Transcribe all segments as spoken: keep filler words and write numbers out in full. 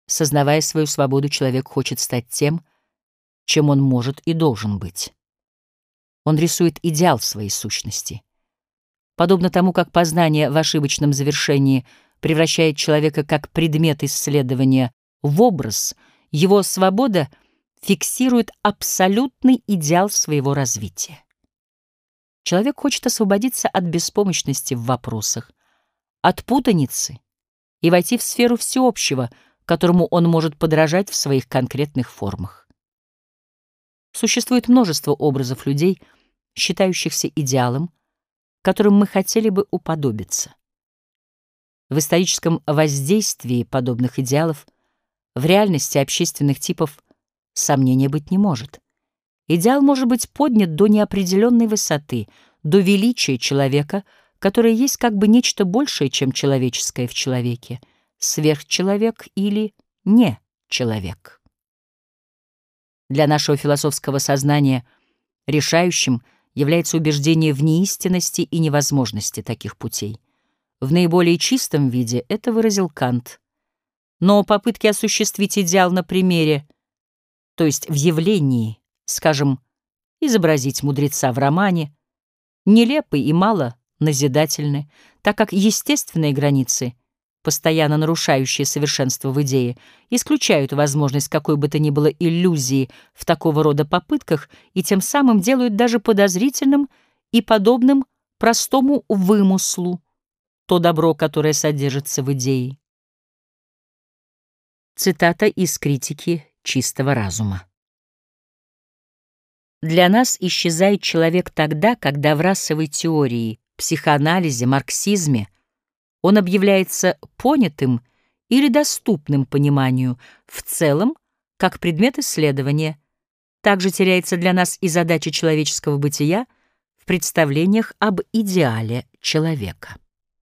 Сознавая свою свободу, человек хочет стать тем, чем он может и должен быть. Он рисует идеал своей сущности. Подобно тому, как познание в ошибочном завершении превращает человека как предмет исследования в образ, его свобода фиксирует абсолютный идеал своего развития. Человек хочет освободиться от беспомощности в вопросах, от путаницы и войти в сферу всеобщего, которому он может подражать в своих конкретных формах. Существует множество образов людей, считающихся идеалом, которым мы хотели бы уподобиться. В историческом воздействии подобных идеалов в реальности общественных типов сомнения быть не может. Идеал может быть поднят до неопределенной высоты, до величия человека, которое есть как бы нечто большее, чем человеческое в человеке, сверхчеловек или не человек. Для нашего философского сознания решающим является убеждение в неистинности и невозможности таких путей. В наиболее чистом виде это выразил Кант. Но попытки осуществить идеал на примере, то есть в явлении, скажем, изобразить мудреца в романе, нелепы и мало назидательны, так как естественные границы, постоянно нарушающие совершенство в идее, исключают возможность какой бы то ни было иллюзии в такого рода попытках и тем самым делают даже подозрительным и подобным простому вымыслу то добро, которое содержится в идее. Цитата из «Критики чистого разума». Для нас исчезает человек тогда, когда в расовой теории, психоанализе, марксизме он объявляется понятым или доступным пониманию в целом, как предмет исследования. Также теряется для нас и задача человеческого бытия в представлениях об идеале человека.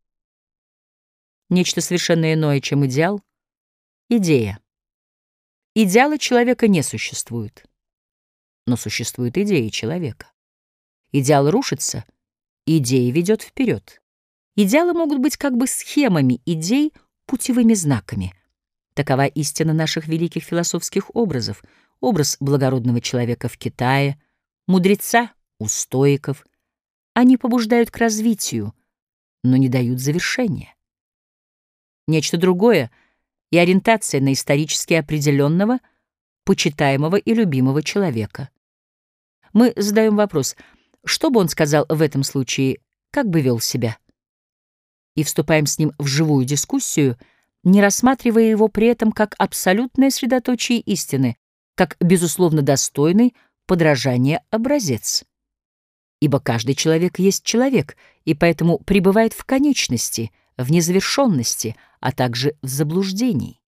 Нечто совершенно иное, чем идеал — идея. Идеала человека не существует, но существует идея человека. Идеал рушится, идея ведет вперед. Идеалы могут быть как бы схемами идей, путевыми знаками. Такова истина наших великих философских образов. Образ благородного человека в Китае, мудреца у стоиков. Они побуждают к развитию, но не дают завершения. Нечто другое и ориентация на исторически определенного, почитаемого и любимого человека. Мы задаем вопрос, что бы он сказал в этом случае, как бы вел себя? И вступаем с ним в живую дискуссию, не рассматривая его при этом как абсолютное средоточие истины, как безусловно достойный подражания образец. Ибо каждый человек есть человек, и поэтому пребывает в конечности, в незавершенности, а также в заблуждении.